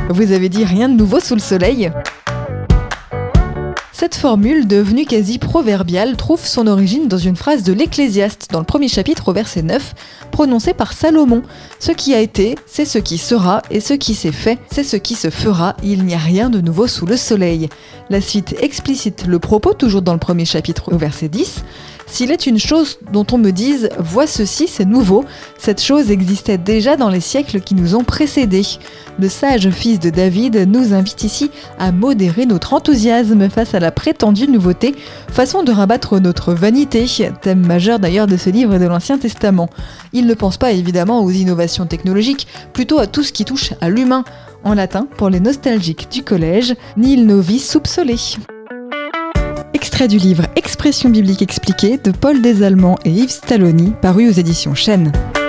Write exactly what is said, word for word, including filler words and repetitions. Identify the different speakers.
Speaker 1: Vous avez dit rien de nouveau sous le soleil ? Cette formule, devenue quasi proverbiale, trouve son origine dans une phrase de l'Ecclésiaste, dans le premier chapitre au verset neuf, prononcée par Salomon. « Ce qui a été, c'est ce qui sera, et ce qui s'est fait, c'est ce qui se fera, il n'y a rien de nouveau sous le soleil. » La suite explicite le propos, toujours dans le premier chapitre au verset dix. « S'il est une chose dont on me dise « vois ceci, c'est nouveau », cette chose existait déjà dans les siècles qui nous ont précédés. » Le sage fils de David nous invite ici à modérer notre enthousiasme face à la prétendue nouveauté, façon de rabattre notre vanité, thème majeur d'ailleurs de ce livre de l'Ancien Testament. Il ne pense pas évidemment aux innovations technologiques, plutôt à tout ce qui touche à l'humain. En latin, pour les nostalgiques du collège, nihil novi sub sole. Extrait du livre Expression biblique expliquée de Paul Desallemands et Yves Stalloni, paru aux éditions Chênes.